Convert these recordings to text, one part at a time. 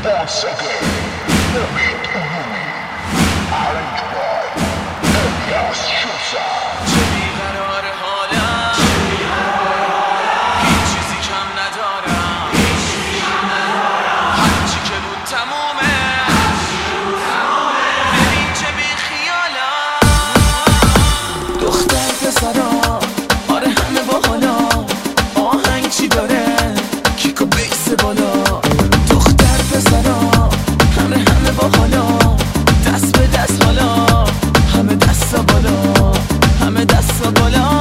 Once again, David Urumi, arranged by Elias Schusa. چه بیقرار حالم، هیچ چیزی کم ندارم، هرچی که بود تمومه، ببین چه بی خیالم. دختر پسرا آره همه با حالا، آهنگ چی داره کیک و بیس بالا. دختر پسرا همه با حالا، دست به دست حالا، همه دست بالا، همه دست بالا.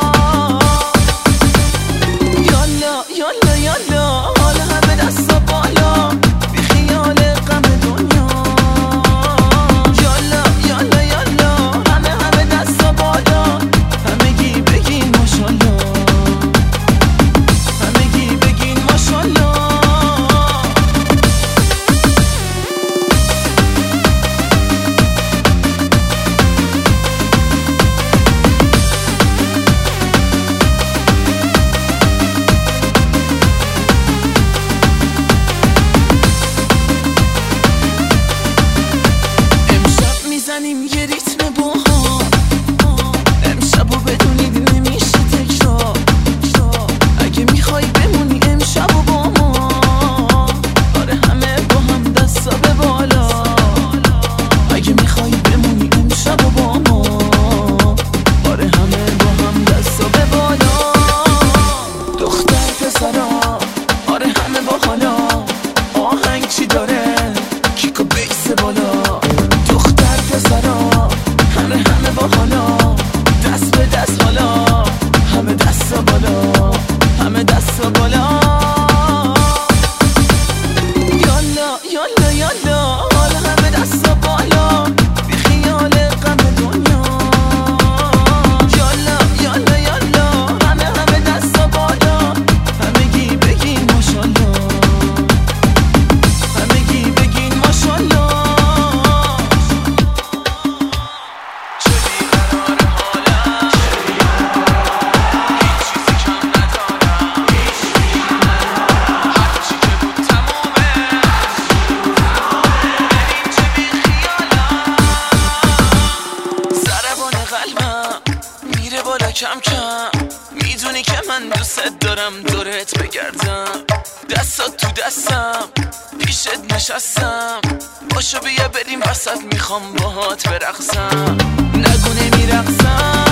یالا یالا یالا حالا همه دست بالا، بی خیال غم دنیا. یالا یالا یالا همه دست بالا، همگی بگین ماشالله، همگی بگین ماشالله. امشب میزنیم یه ریتم باحال، امشبو بدونید نمیشه تکرار. اگه میخوای بمونی امشبو با ما، آره همه با هم دستا به بالا. اگه میخوای بمونی امشبو با ما، آره همه با هم دستا به بالا. دختر پسرا آره همه با حالا، آهنگ چی داره کیک و بیس بالا. دختر پسرا همه با حالا، دست به دست حالا، همه دست بالا، همه دست بالا. یالا یالا یالا حالا همه دست بالا، بی خیال غم دنیا. یالا یالا یالا همه دست بالا، همگی بگین ماشالله، همگی بگین ماشالله. چه بیقرار حالم، هیچ چیزی کم ندارم، هرچی که بود تمومه، ببین چه بی خیالم. ضربان قلبم میره بالا کم کم، میدونی که من دوست دارم دورت بگردم. دستات تو دستم پیشت نشستم، باشو بیا بریم وسط، میخوام باهات برقصم. نگو نمیرقصم